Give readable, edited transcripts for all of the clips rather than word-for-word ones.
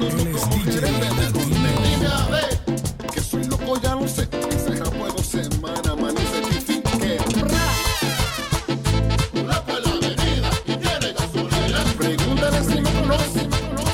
Él es DJ Latino. Dime a ver, que soy loco ya lo sé. Ese rap puedo semana, man, y certifique. Loco en la avenida y tiene gasolina. Pregúntale si me conoce.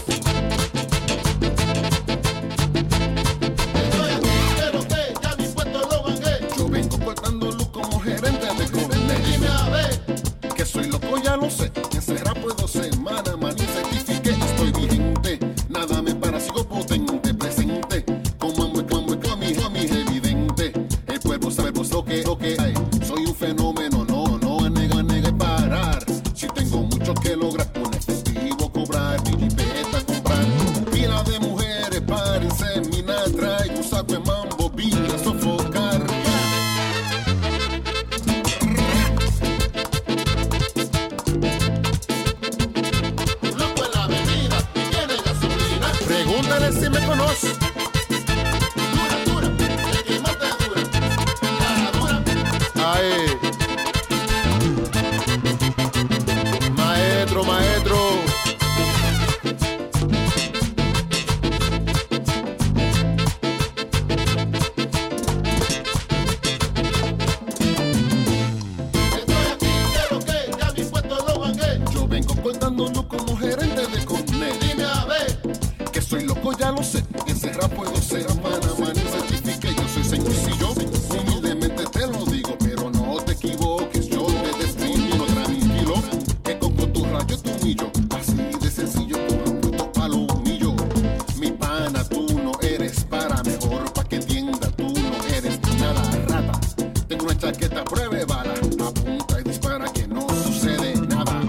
Estoy aquí, pero que ya mi puesto lo gané. Yo vengo cortando luz como gerente de Cornet. Dime a ver, que soy loco ya lo sé. Ese rap puedo semana, man, y certifique. Estoy vigente, nada me para, sigo potente, presente. Como amo a mi es evidente. El pueblo sabe pues lo que hay. Soy un fenómeno, no negue parar. Si tengo mucho que lograr, con efectivo cobrar, mi jipeta comprar. Pila de mujeres para inseminar, traigo un saco de mambo, vine a sofocar. Loco en la avenida y tiene gasolina. Pregúntale si me conoce. Dura, de quimarte dura. Cara dura. Ay. Maestro. Estoy aquí, quiero que ya mi puesto lo gané. Yo vengo cortando luz como gerente de Cornet. Dime a ver, que soy loco ya lo sé. Ese rap puedo ser man, y certifique. Yo soy sencillo, humildemente te lo digo, pero no te equivoques. Yo te destino tranquilo, que con tu rayo tu millo. Así de sencillo, como un bruto palo humillo. Mi pana, tú no eres para mejor, pa' que entienda, tú no eres nada rata. Tengo una chaqueta, pruebe bala, apunta y dispara que no sucede nada.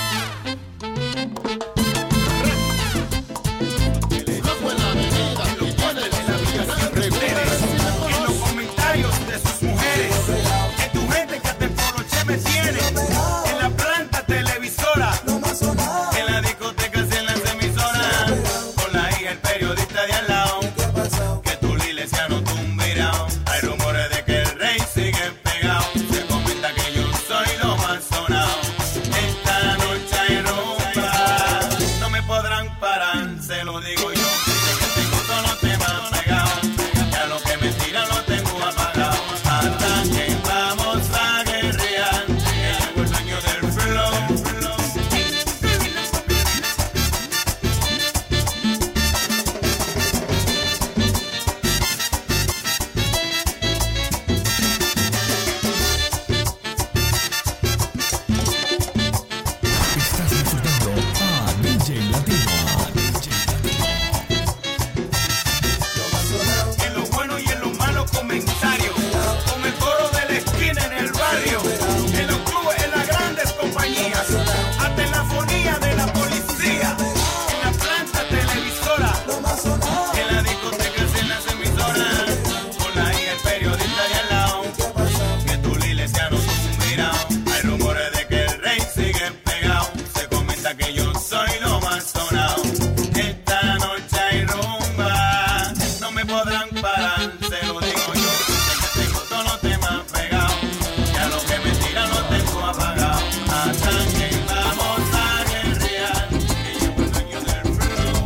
Loco en la avenida y tiene gasolina. Pregúntale si me En los conoce. comentarios de sus mujeres, que tu gente que hasta el poloche me tiene, en la planta televisora, en la discoteca, en las emisoras, con la hija el periodista de al lado, que tu iglesia no tumbirá. Hay rumores de que el rey sigue pegado, se comenta que yo soy lo más sonado. Esta noche hay rumba, no me podrán parar, se lo digo yo, que tengo todos los temas pegados, ya lo que me tiran lo tengo apagado, hasta que vamos a guerrear, que llegó el dueño del flow. Estás disfrutando a DJ Latino. En lo bueno y en los malos comentarios, con el coro de la esquina en el barrio, en los clubes, en las grandes compañías, hasta en la fonía de la policía, en la planta televisora, en la discoteca, en las emisoras, con la hija el periodista de al lado, que tu iglesia no tumbirá. Hay rumores de que el rey sigue pegado, se comenta que yo soy lo más sonado. Esta noche hay rumba, no me podrán parar, se lo digo yo, que tengo todos los temas pegados, ya lo que me tiran lo tengo apagado, hasta que vamos a guerrear, que llegó el dueño del flow.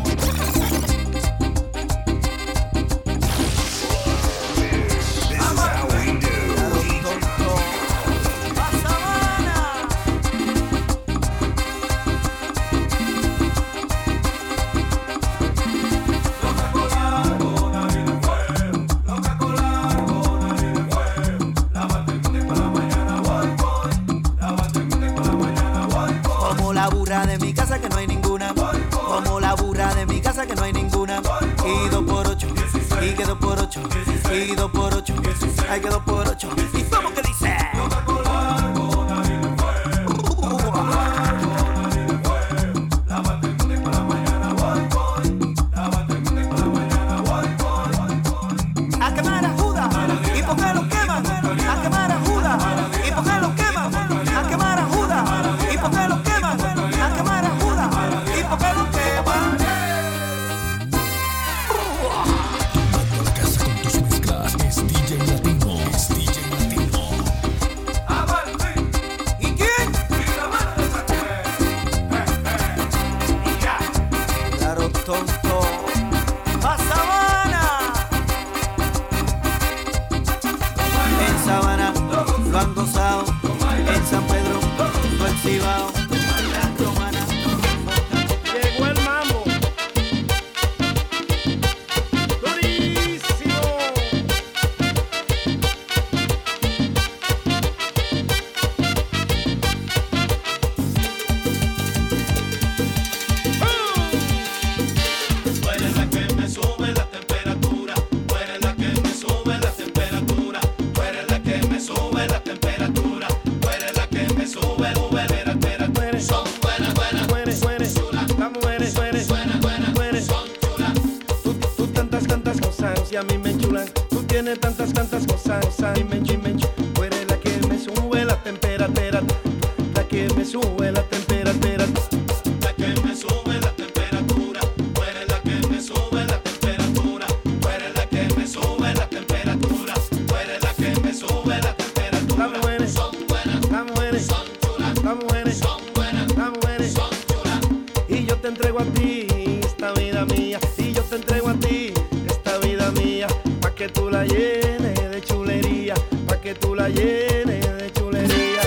Como la burra de mi casa que no hay ninguna. Como la burra de mi casa que no hay ninguna. Y 2 por 8, y que 2 por 8, y 2 por 8, hay que 2 por 8. ¿Y cómo que dice? A quemar a Judas, ¿y por qué lo queman? A quemar a Judas, ¿y por qué lo queman? A quemar a Judas, ¿y por qué lo queman? A quemar a Judas, ¿y por qué lo queman? Tomando la casa con tus mezclas es DJ Latino. tiene tantas cosas. Dime, tú eres la que me sube la temperatura, la que me sube la temperatura. La que me sube la temperatura, tú eres la que me sube la temperatura, tú eres la que me sube la temperatura, tú eres la que me sube la temperatura. Las mujeres son buenas, las mujeres son chulas, las mujeres son buenas, las mujeres son chulas. Y yo te entrego a ti esta vida mía, y yo te entrego a ti esta vida mía, pa' que tú la llenes de chulería, pa' que tú la llenes de chulería.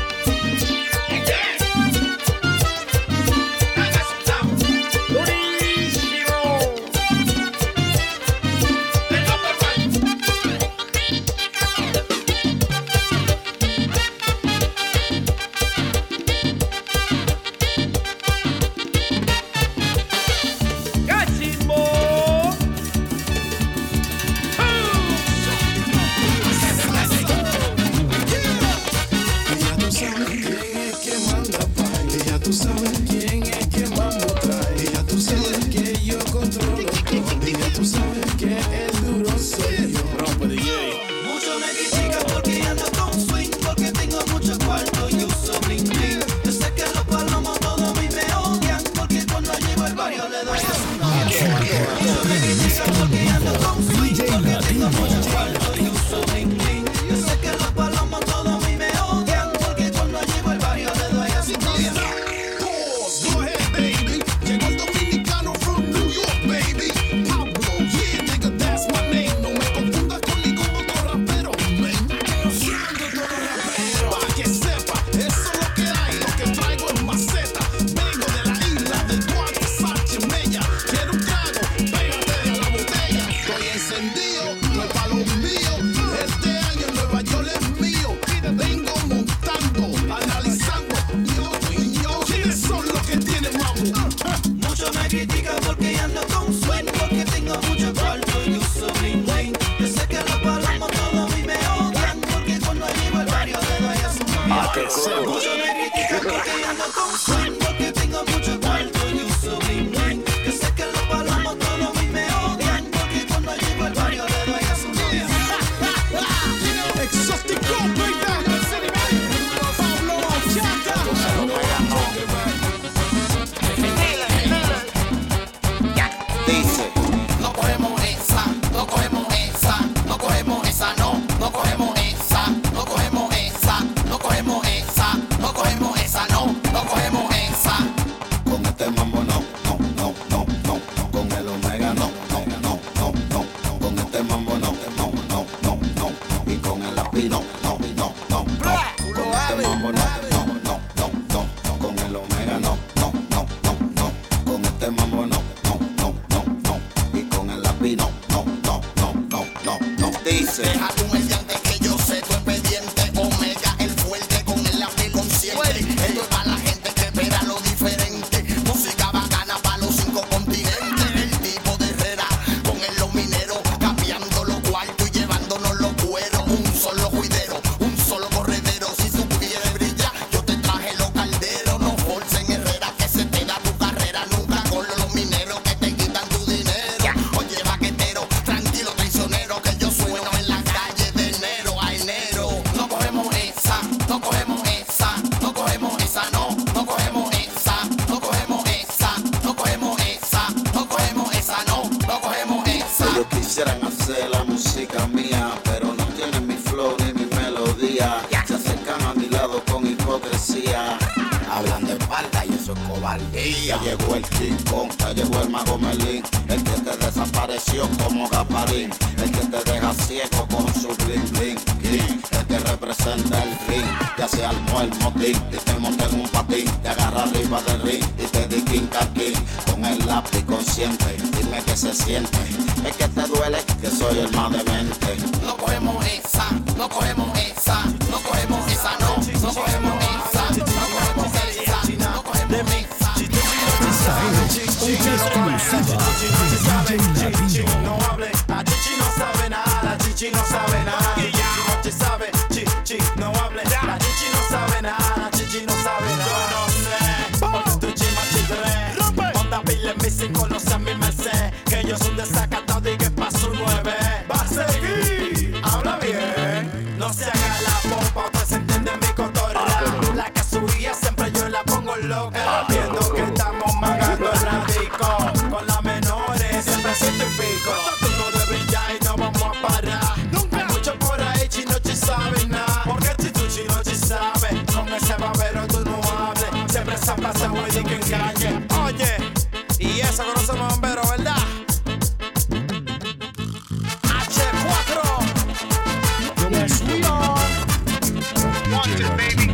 Hablan de espalda y eso es cobardía. Ya llegó el King Kong, ya llegó el Mago Merlín, el que te desapareció como Gaparín, el que te deja ciego con su bling bling. King, el que representa el ring, ya se armó el motín y te monté en un patín, te agarra arriba del ring y te di king king con el lápiz consciente. Dime qué se siente, es que te duele que soy el más demente. No cogemos esa, no cogemos esa, no cogemos esa, no cogemos esa, no cogemos esa, no cogemos esa. Chichi no hable, a Chichi no sabe nada, Chichi no sabe nada. Y ya no te sabe, Chichi no hable, la Chichi no sabe nada, Chichi no sabe nada. Yo no sé, porque tu chima chicle, onda pile mi sin conocer mi merced, que ellos son desacatados y que pa' su 9 va a seguir. loca. Viendo que estamos magando el radico. Con las menores siempre ciento y pico. Tú no debes brillar y no vamos a parar. Hay mucho por ahí, chino, no sabe nada. Porque si tú chino, no sabe. Con ese babero tú no hables. Siempre se pasa güey y que engañe. Oye, y eso que no somos bomberos, ¿verdad? Yes, we are. Wanted, baby.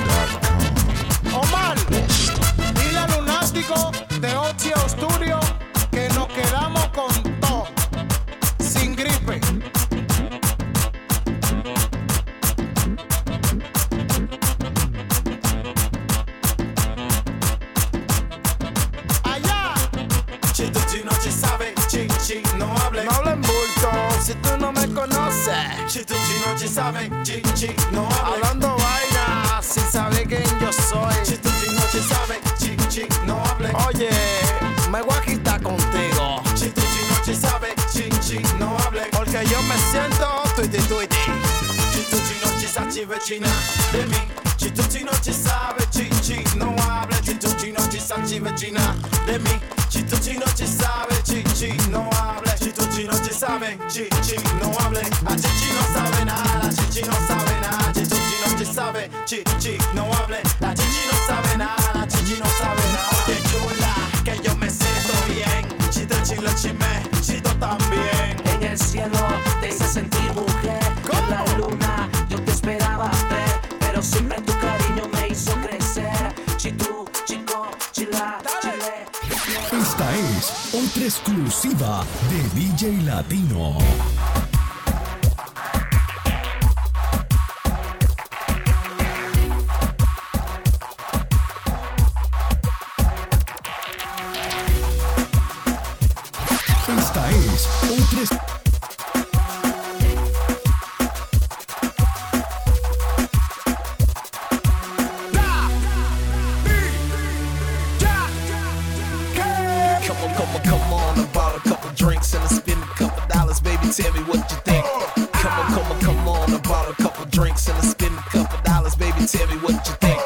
Omar, dile al lunático de Ocio Studio que nos quedamos con todo, sin gripe. Allá. Chito, chino, chi sabe, chi, no hable. No hablen bulto si tú no me conoces. Chito, chino, chi sabe, chi, no hable. Hablando vaina sin saber quién yo soy. Chito, chino, chi sabe, chi, no hable. Oye, me voy a quitar contigo. Chito, chino, chi sabe, chi, no hable. Porque yo me siento tuiti. Chito, chino, chi sa, chi vecina de mí. Chito, chino, chi sabe, chi, no hable. Chito, chino, chi sa, chi vecina de mí. Chito, chino, chi sabe, chi, no hable. Chito, chino, chi sabe, chi, no hable. A chichi no sabe nada, chichi no sabe nada. Chito, chino, chi sabe, chi, no hable. La chichi no sabe nada, chichi no sabe nada. Qué chula, que yo me siento bien. Chito, chilo, chime, chito también. En el cielo te hice sentir mujer. En la luna yo te esperaba ver, pero siempre tu cariño me hizo crecer. Chitu, chico, chila, chile. Esta es otra exclusiva de DJ Latino. Esta es otra Come on, I bought a couple drinks and I spent a couple dollars, baby, tell me what you think. Come on, I bought a couple drinks and I spent a couple dollars, baby, tell me what you think.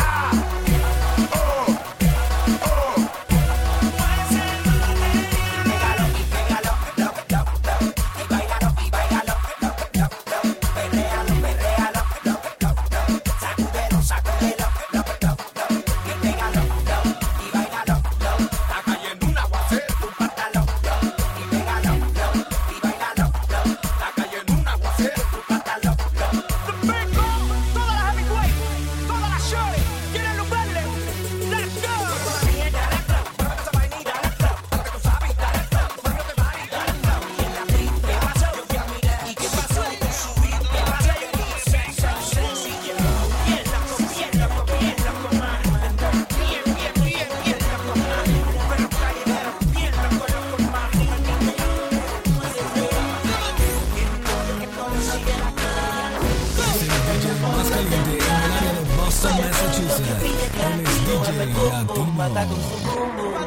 más caliente en el área de Boston, Massachusetts. Él es DJ Latino.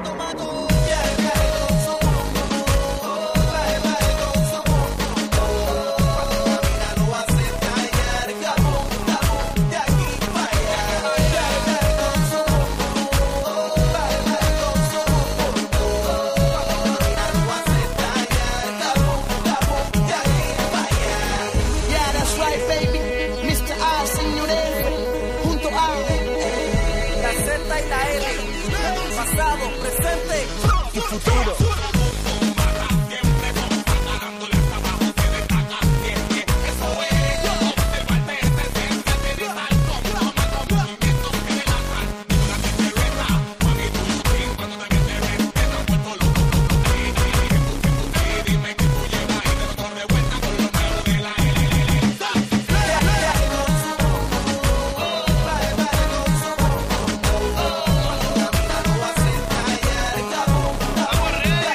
Pasado, presente y futuro. Vamos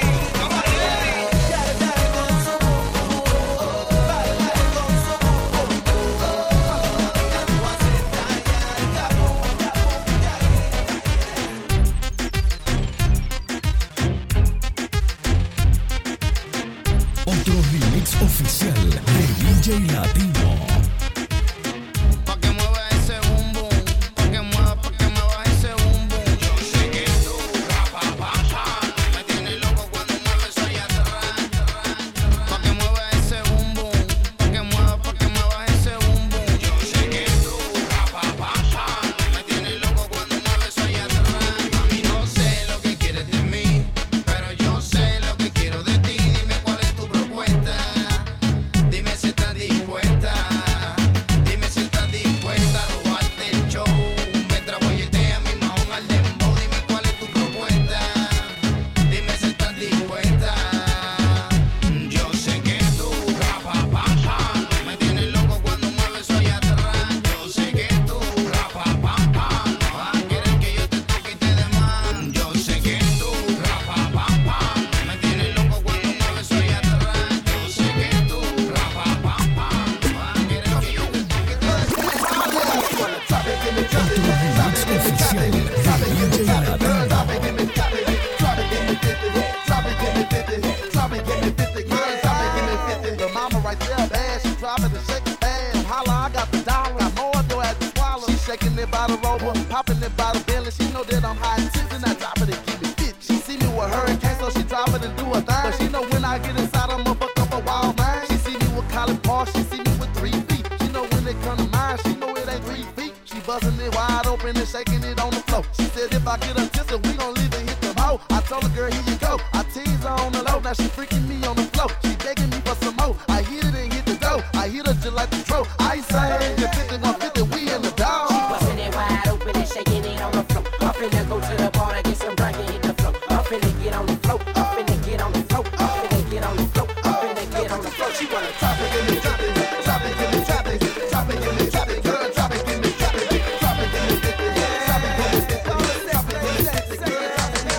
shaking it by the rover, popping it by the belly. She know that I'm hot tips and I drop it and give me fit. She see me with hurricane, so she drop it and do a thing. But she know when I get inside, I'ma fuck up a wild man. She see me with Colin Paul, she see me with 3 feet. She know when it come to mine, she know it ain't 3 feet. She bustin' it wide open and shaking it on the floor. She said if I get a tissue, we gon' leave it hit the hoe. I told her, girl, here you go. I tease her on the low, now she freaking me on the floor. She begging me for some more. I hit it and hit the dough. I hit her just like the throw. I say, you 50 on 50, we in the dog. She bustin' it wide open and shaking it on the floor. I'm finna go to the bar to get some drink and hit the floor. I'm finna get on the floor. I'm finna get on the floor. I'm finna get on the floor. I'm finna get on the floor. She wanna drop it, give me drop it, drop it, give me drop it, drop it, give me drop it, girl, drop it, give me drop it, drop it, give me drop it, drop it, give me drop it, girl, drop it,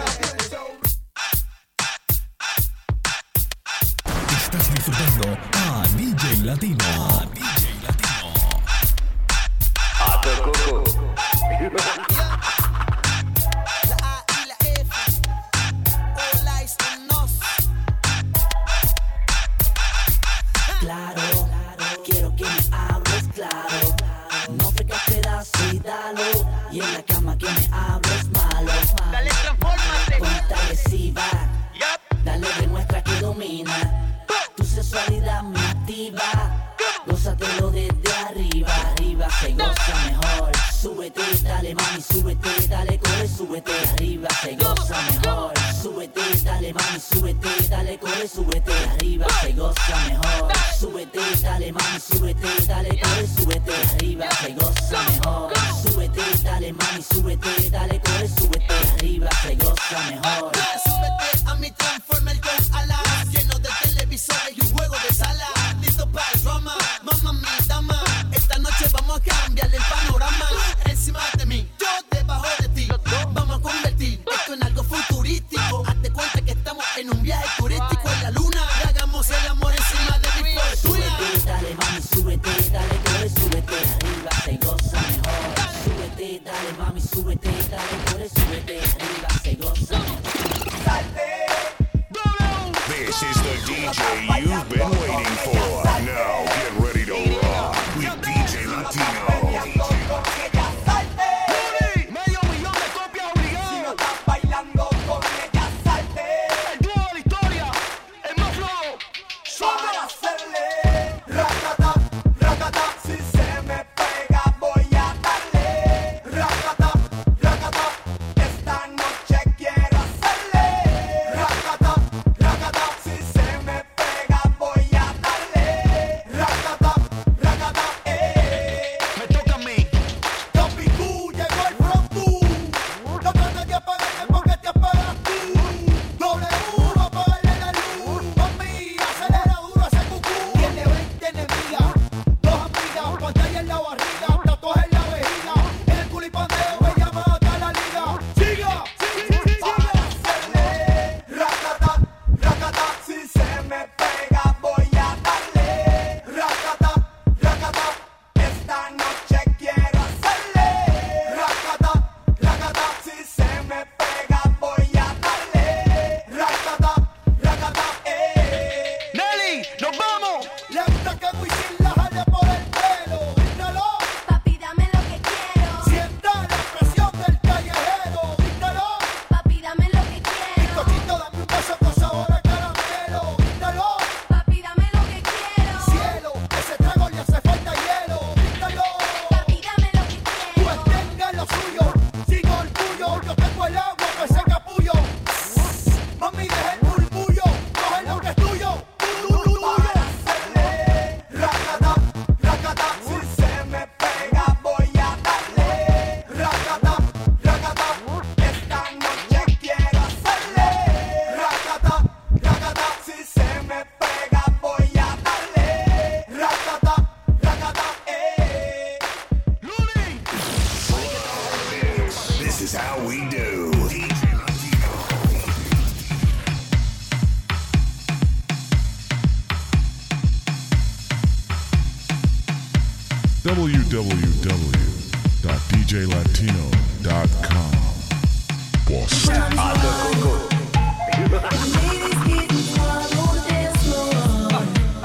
Estás disfrutando a DJ Latino. A tu cucu. Claro, quiero que me hables claro. No fregas pedazo y dalo. Y en la cama que me hables malo. Dale, transfórmate. Ponte agresiva. Dale, demuestra que domina. Tu sexualidad me activa. Gózatelo desde arriba. Arriba se goza mejor. Súbete, dale mami, súbete, dale, corre, súbete. Arriba se goza mejor. Súbete, dale mami, súbete, dale, corre, súbete. Arriba se goza mejor. Súbete, dale mami, súbete, dale, corre, súbete. Arriba se goza mejor. Súbete, dale mami, súbete, dale, corre, súbete. Arriba se goza mejor. Súbete a mi Transformer con alas, lleno de televisores y un juego de sala. Listo para el drama, mamá mi dama. Esta noche vamos a cambiar el panorama. Encima de mí, yo debajo de ti. Vamos a convertir esto en algo futurístico. Hazte cuenta que estamos en un viaje turístico en la luna. Y hagamos el amor encima de mi fortuna. Súbete, dale mami, súbete, dale, corre, súbete. Arriba se goza mejor. Súbete, dale mami, súbete, dale, corre, súbete. Arriba se goza mejor. This is the DJ you've been waiting for. Now get ready to rock with DJ Latino. www.djlatino.com. What's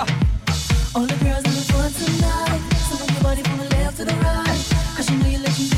All the girls in the front tonight, so move your body from the left to the right, 'cause you know you're looking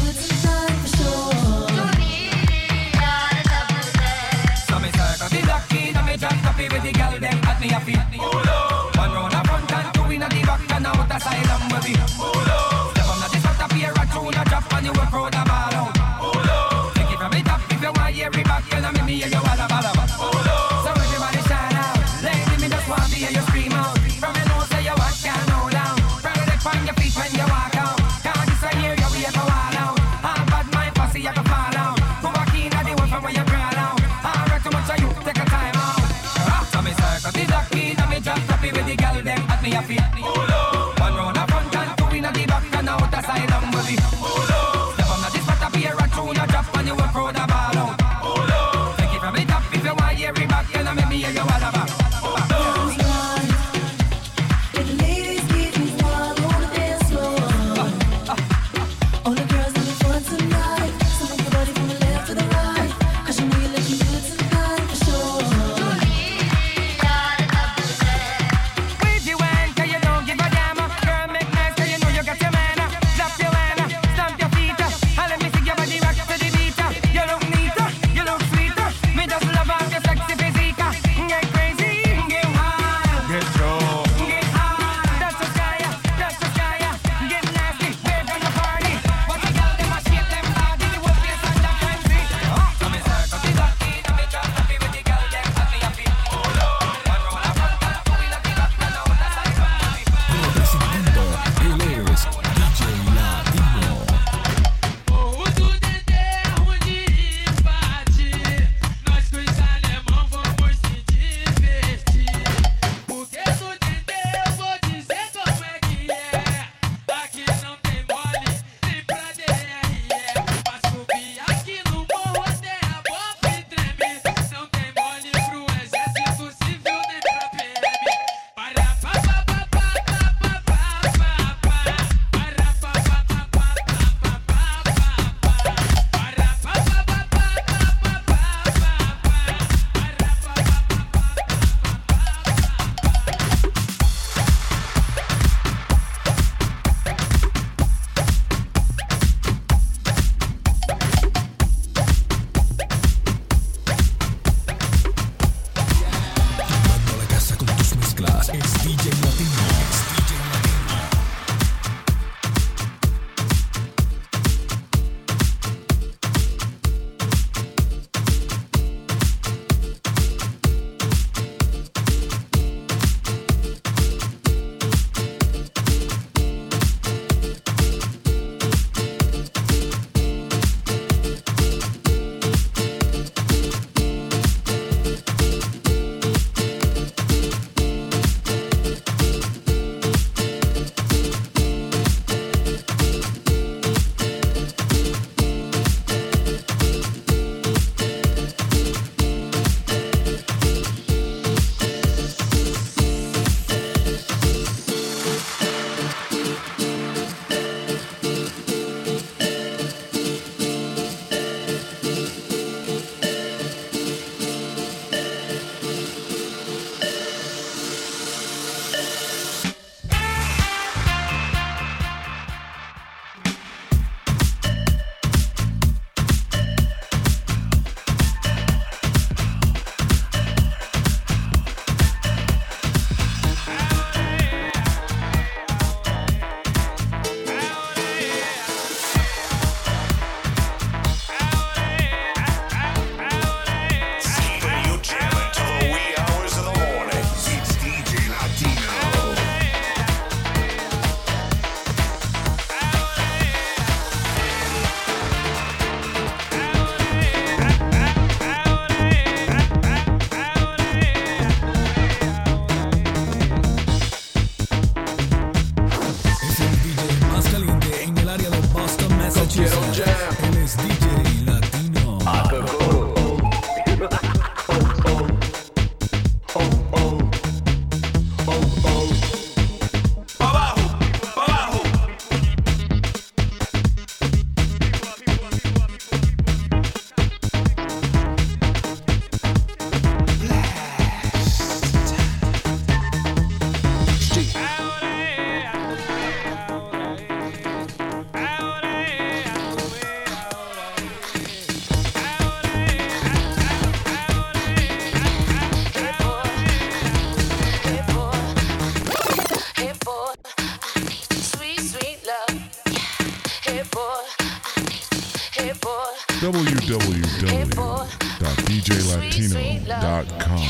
www.djlatino.com.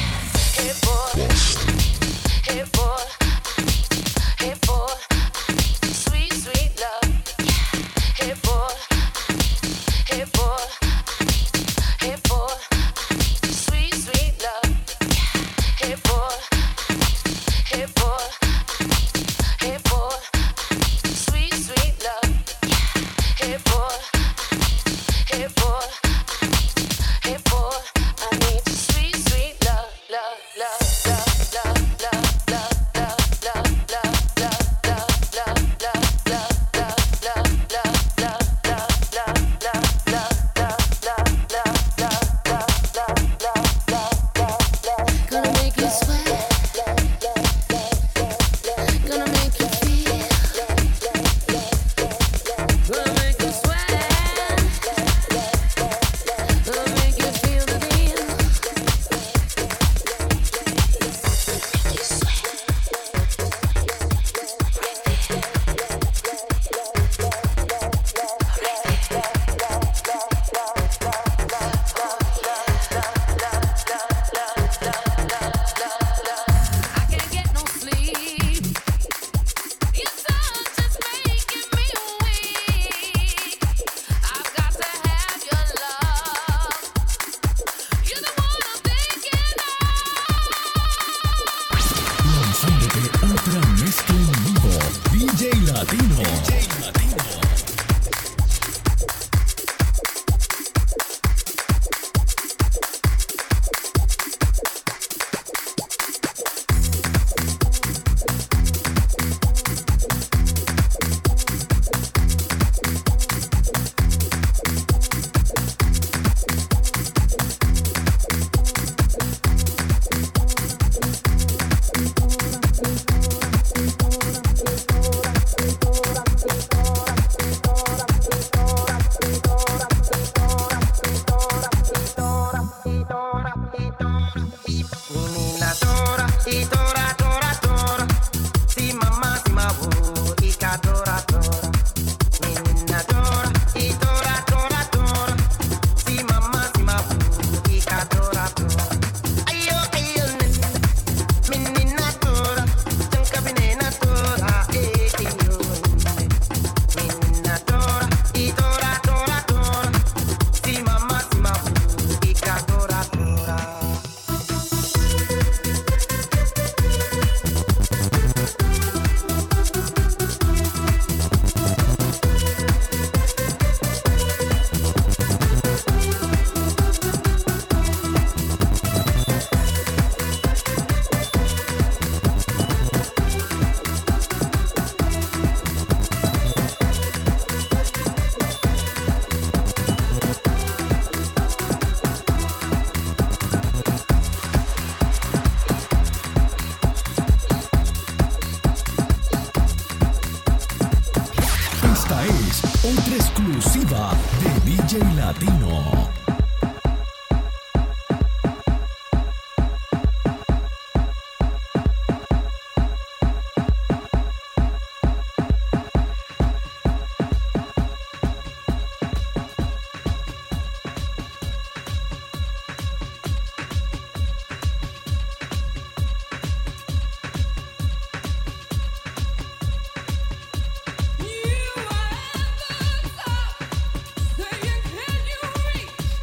otra exclusiva de DJ Latino. You are at the top, saying, can you reach?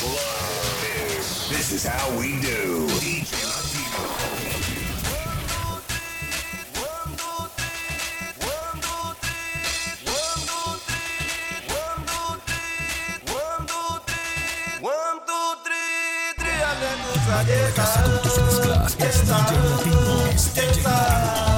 This is how we do. DJ Latino. Casa con tus mezclas, es DJ Latino, es DJ Latino.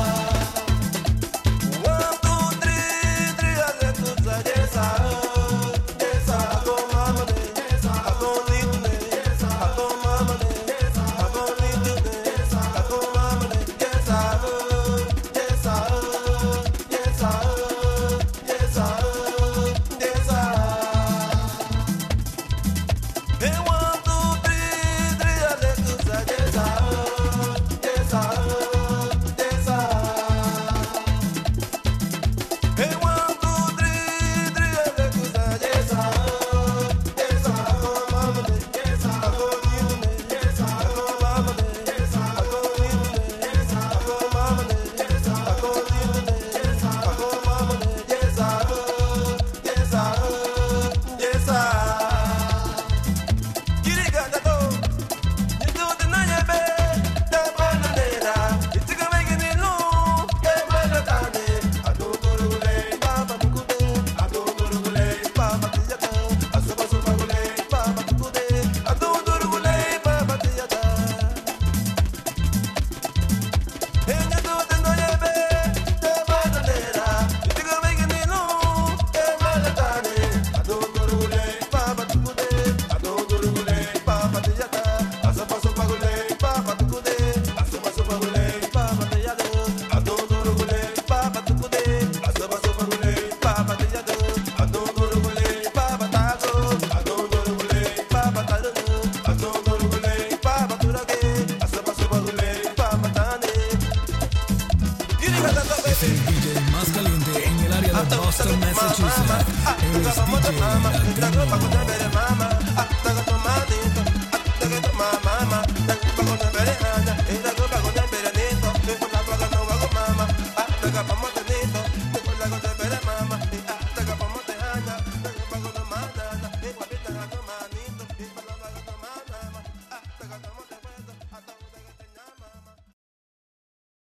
Es el DJ más caliente en el área de Boston, Massachusetts. Él es DJ Latino.